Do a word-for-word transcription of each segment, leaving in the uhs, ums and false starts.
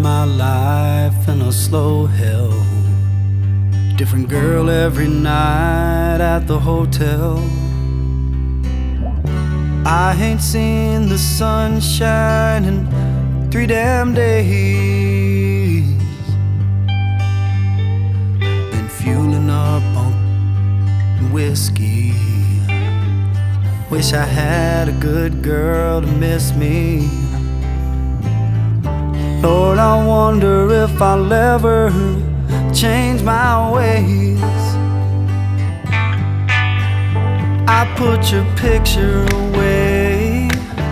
my life in a slow hell. Different girl every night at the hotel. I ain't seen the sunshine in three damn days. Been fueling up on whiskey. Wish I had a good girl to miss me. Lord, I wonder if I'll ever change my ways. I put your picture away,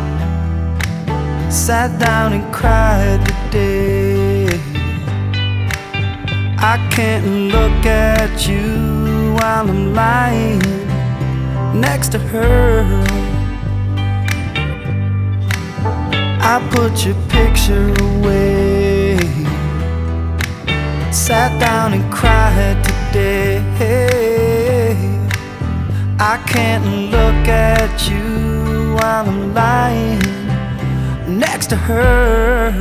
sat down and cried today. I can't look at you while I'm lying next to her. I put your picture away, sat down and cried today. I can't look at you while I'm lying next to her.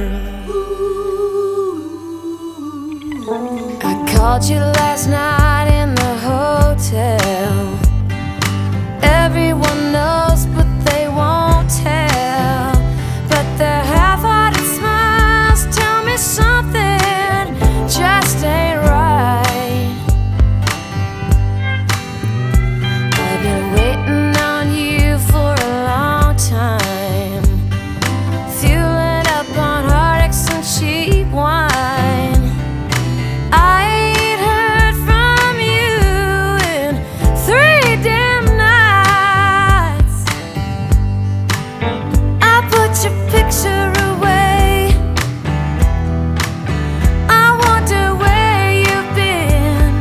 I called you last night in the hotel. Everyone knows but they won't tell. But their half-hearted smiles tell me something just ain't right. I've been waiting on you for a long time, fueling up on heartaches and cheap wine. I ain't heard from you in three damn nights. I put your picture away, I wonder where you've been.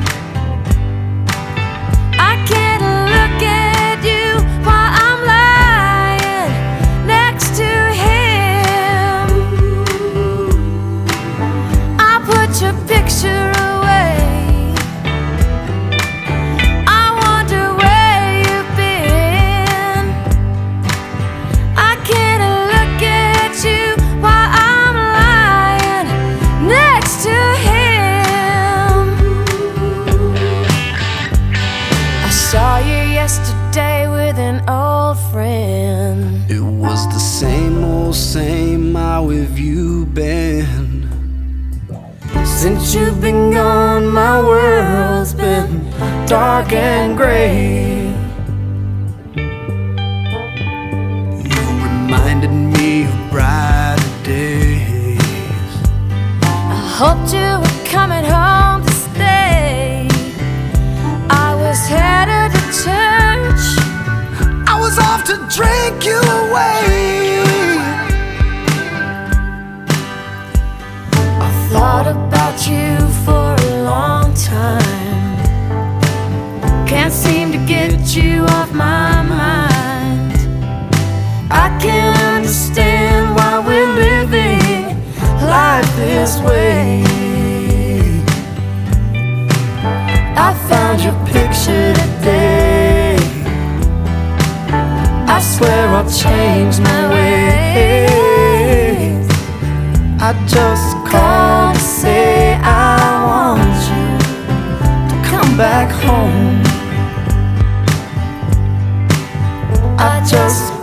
I can't look at you while I'm lying next to him. I put your picture away, I wonder where you've been. I can't look at you while I'm lying next to him. I saw you yesterday with an old friend. It was the same old same. How have you been? Since you've been gone, my world's been dark and gray. You reminded me of brighter days. I hoped you were coming home to stay. I was headed to church, I was off to drink you away. I thought about you for a long time. Can't seem to get you off my mind. I can't understand why we're living life this way. I found your picture today. I swear I'll change my ways. I just called to say I want you to come back home. I just